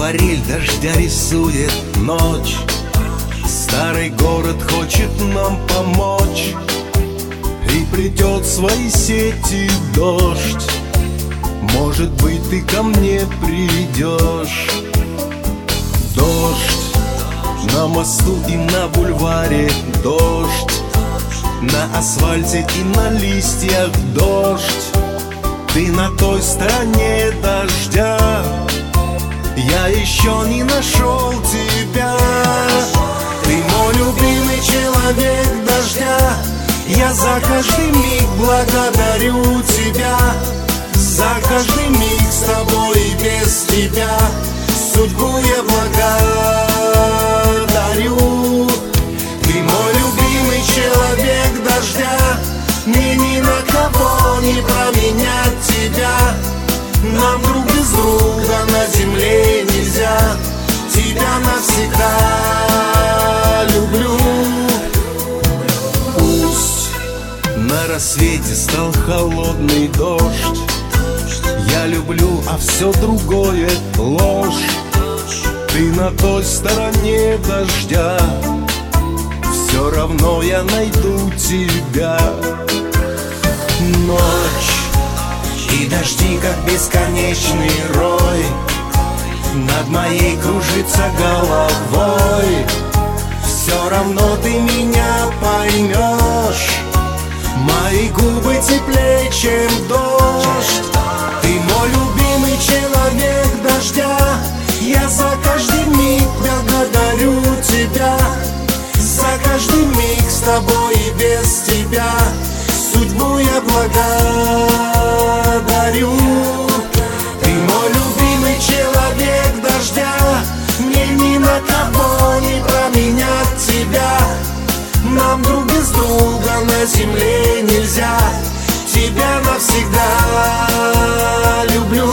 Акварель дождя рисует ночь. Старый город хочет нам помочь, и придет в свои сети дождь. Может быть, ты ко мне придешь. Дождь на мосту и на бульваре, дождь на асфальте и на листьях, дождь. Ты на той стороне дождя, я еще не нашел тебя. Ты мой любимый человек дождя, я за каждый миг благодарю тебя. За каждый миг с тобой и без тебя судьбу я благодарю. Ты мой любимый человек дождя, мне ни на кого не променять тебя. Нам друг без друга на земле нельзя, тебя навсегда люблю. Пусть на рассвете стал холодный дождь, я люблю, а все другое ложь. Ты на той стороне дождя, все равно я найду тебя. Ночь и дожди, как бесконечный рой, над моей кружится головой. Все равно ты меня поймешь, мои губы теплее, чем дождь. Ты мой любимый человек дождя, я за каждый миг благодарю тебя. За каждый миг с тобой и без тебя судьбу я благодарю. Ты мой любимый человек дождя, мне ни на кого не променять тебя. Нам друг без друга на земле нельзя, тебя навсегда люблю.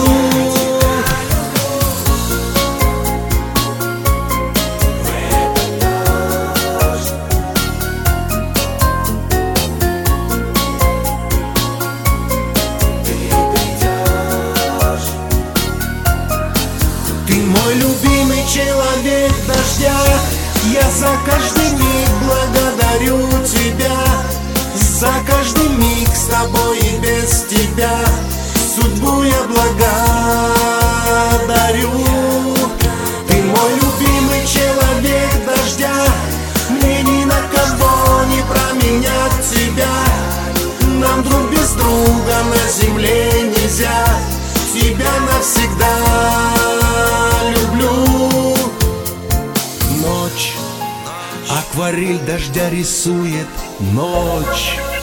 Мой любимый человек дождя, я за каждый миг благодарю тебя. За каждый миг с тобой и без тебя судьбу я благодарю. Ты мой любимый человек дождя, мне ни на кого не променять тебя. Нам друг без друга на земле нельзя, тебя навсегда люблю. Ночь, акварель дождя рисует ночь.